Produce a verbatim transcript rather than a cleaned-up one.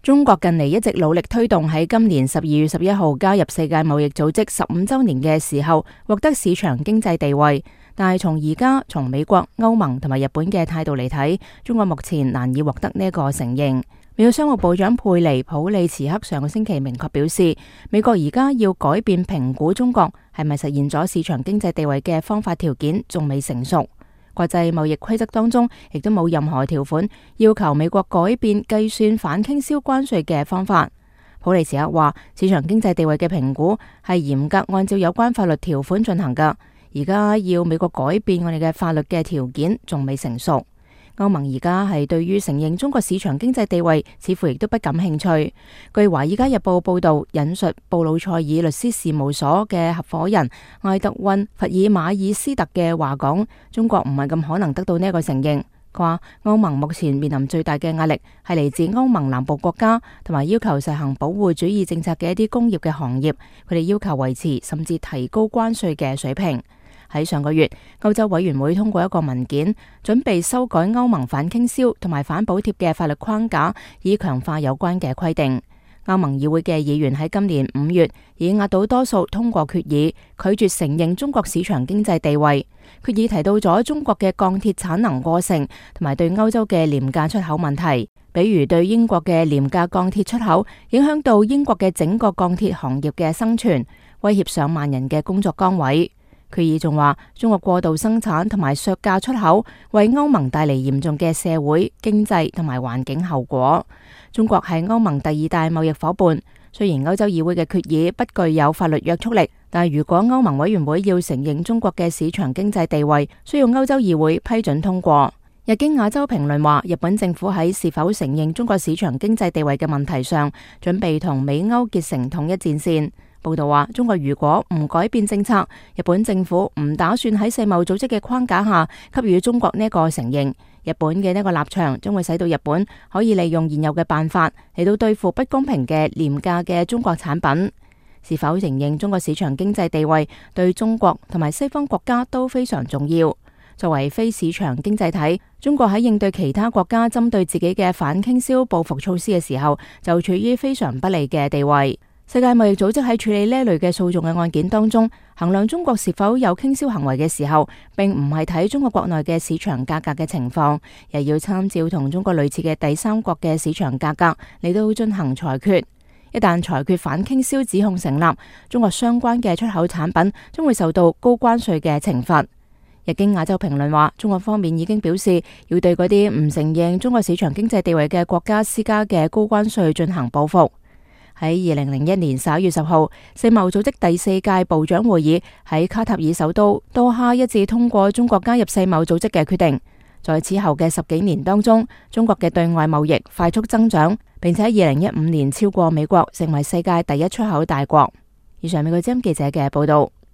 中國近嚟一直努力推動喺今年十二月十一號加入世界貿易組織十五週年嘅時候獲得市場經濟地位，但係從而家從美國、歐盟同埋日本嘅態度嚟睇，中國目前難以獲得呢一個承認。美國商務部長佩尼普利茨克上個星期明確表示，美國而家要改變評估中國係咪實現咗市場經濟地位嘅方法條件仲未成熟。國際貿易規則當中亦都冇任何條款要求美國改變計算反傾銷關稅嘅方法。普利茨克話，市場經濟地位嘅評估係嚴格按照有關法律條款進行㗎，而家要美國改變我哋嘅法律嘅條件仲未成熟。歐盟而家係對於承認中國市場經濟地位似乎亦都不感興趣。據《華爾街日報》報道，引述布魯塞爾律師事務所嘅合夥人埃德溫·弗爾馬爾斯特嘅話講，中國唔係咁可能得到呢一個承認。佢話歐盟目前面臨最大嘅壓力係嚟自歐盟南部國家同埋要求實行保護主義政策嘅一啲工業嘅行業，佢哋要求維持甚至提高關稅嘅水平。喺上個月，歐洲委員會通過一個文件，準備修改歐盟反傾銷同埋反補貼嘅法律框架，以強化有關嘅規定。歐盟議會嘅議員喺今年五月以壓倒多數通過決議，拒絕承認中國市場經濟地位。決議提到咗中國嘅鋼鐵產能過剩，同埋對歐洲嘅廉價出口問題，比如對英國嘅廉價鋼鐵出口，影響到英國嘅整個鋼鐵行業嘅生存，威脅上萬人嘅工作崗位。決議仲話，中國過度生產同埋削價出口，為歐盟帶嚟嚴重嘅社會、經濟同埋環境後果。中國係歐盟第二大貿易夥伴，雖然歐洲議會嘅決議不具有法律約束力，但係如果歐盟委員會要承認中國嘅市場經濟地位，需要歐洲議會批准通過。日經亞洲評論話，日本政府喺是否承認中國市場經濟地位嘅問題上，準備同美歐結成統一戰線。報道話，中國如果唔改變政策，日本政府唔打算喺世貿組織嘅框架下給予中國呢一個承認。日本嘅呢個立場將會使到日本可以利用現有嘅辦法嚟到對付不公平嘅廉價嘅中國產品。是否承認中國市場經濟地位，對中國同埋西方國家都非常重要。作為非市場經濟體，中國喺應對其他國家針對自己嘅反傾銷報復措施嘅時候，就處於非常不利嘅地位。世界貿易組織喺處理呢類嘅訴訟嘅案件當中，衡量中國是否有傾銷行為嘅時候，並唔係睇中國國內嘅市場價格嘅情況，而要參照同中國類似嘅第三國嘅市場價格嚟到進行裁決。一旦裁決反傾銷指控成立，中國相關嘅出口產品將會受到高關稅嘅懲罰。日經亞洲評論話，中國方面已經表示要對嗰啲唔承認中國市場經濟地位嘅國家施加嘅高關稅進行報復。喺二零零一年十一月十號，世貿組織第四屆部長會議喺卡塔爾首都多哈一致通過中國加入世貿組織嘅決定。在此後嘅十幾年當中，中國嘅對外貿易快速增長，並且喺二零一五年超過美國，成為世界第一出口大國。以上美國之音記者嘅報道。